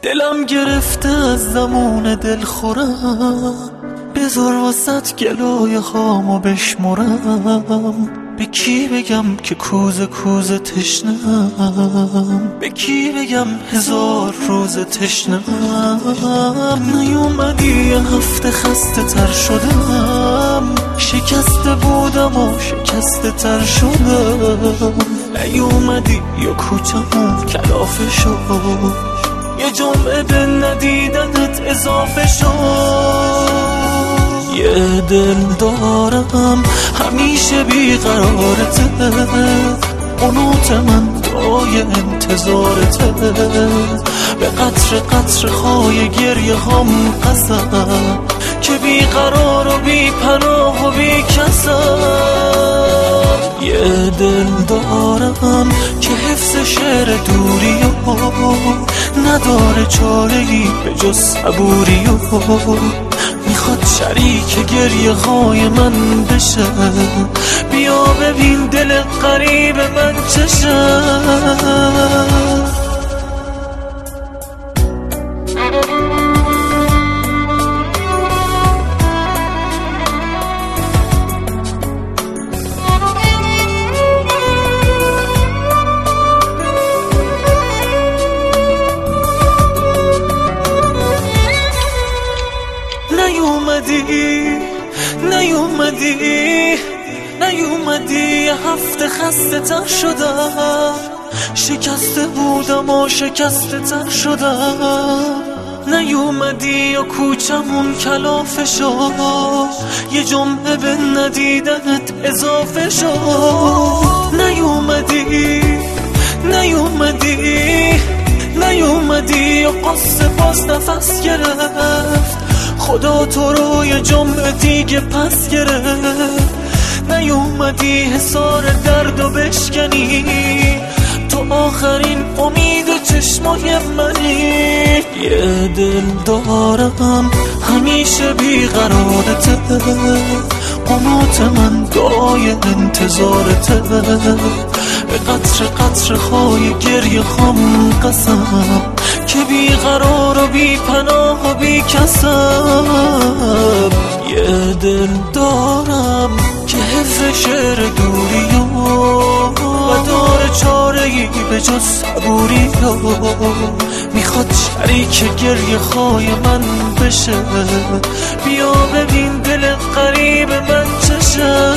دلم گرفته از زمان دلخورم، بذار واسط گلای خامو بشمرم. به کی بگم که کوزه کوزه تشنم؟ به کی بگم هزار روز تشنم؟ نیومدی یه هفته خسته تر شدم، شکسته بودم و شکسته تر شدم. نیومدی یا کوچمون کلافه شد، یه جمعه به ندیدنت اضافه شد. یه دل دارم همیشه بیقرارته، قنوت من دعای انتظارته. به قطر قطر خای گریه هم قسم که بیقرار و بی پناه و بی کسم. یه دل دارم که حفظ شعر دوری و نداره چاره‌ای به جز صبوری و میخواد شریک گریه های من بشه. بیا ببین دل غریب من چشه. نیومدی یه هفته خسته تر شدم، شکسته بودم و شکسته تر شدم. نیومدی یا کوچمون کلافه شد، یه جمعه به ندیدنت اضافه شد. نیومدی یا قصه باز نفس گرفت، خدا تو رو یه جمعه دیگه پس گرفت. نیومدی حصار درد و بشکنی، تو آخرین امید و چشمای منی. یه دل دارم همیشه بیقرارته، قنوت من دعای انتظارته. به قطر قطر خای گریه خام قسم که بیقرار و بی پناه و بی کسم. یه دل دارم که حفظ شعر دوری و داره چاره‌ای به جز صبوری. میخواد شریک گریه های من بشه. بیا ببین دل غریب من چشه.